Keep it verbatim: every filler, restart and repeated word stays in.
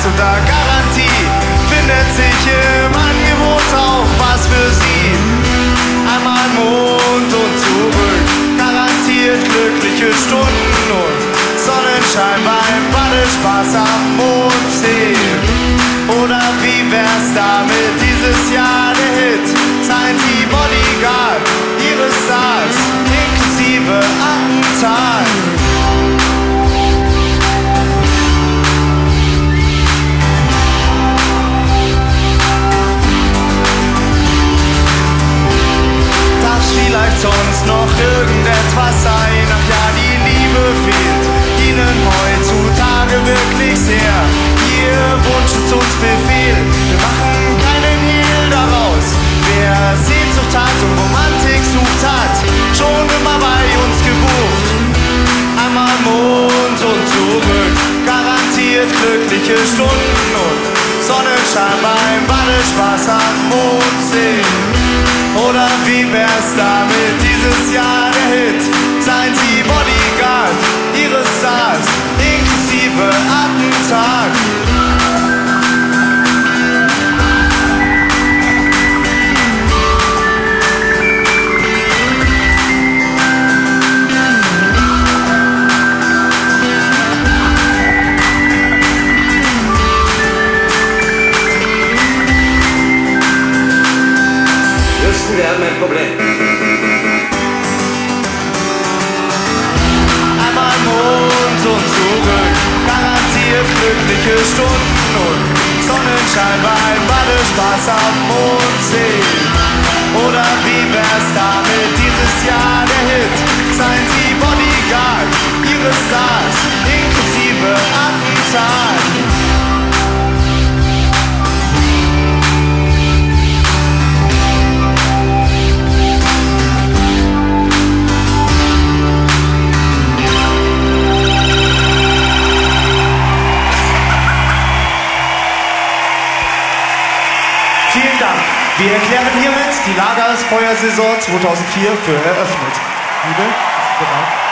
Spaß unter Garantie. Findet sich im Angebot auch was für Sie. Einmal Mond und zurück, garantiert glückliche Stunden und Sonnenschein beim Badespaß am Mondsee. Oder wie wär's damit dieses Jahr der Hit? Seien Sie Bodyguard Ihres Stars, inklusive Attentat. Darf vielleicht sonst noch irgendetwas sein? Ach ja, die Liebe fehlt Ihnen heutzutage wirklich sehr. Ihr Wunsch ist uns Befehl, wir machen keinen Hehl daraus. Wer Sehnsucht hat und Romantik sucht, hat schon immer bei uns gebucht. Einmal Mond und zurück, garantiert glückliche Stunden und Sonnenschein beim Badespaß am Mondsee. Oder wie wär's damit dieses Jahr der Hit? Seien Sie Bodyguard Ihres Stars, inklusive Attentat. Wir haben ein Problem. Einmal Mond und zurück, garantiert glückliche Stunden und Sonnenschein beim Badespaß am Mondsee. Oder wie wär's damit dieses Jahr der Hit? Seien Sie Bodyguard Ihres Stars, inklusive Attentat. Vielen Dank. Wir erklären hiermit die Lagerfeuersaison zweitausendvier für eröffnet. Liebe, bereit?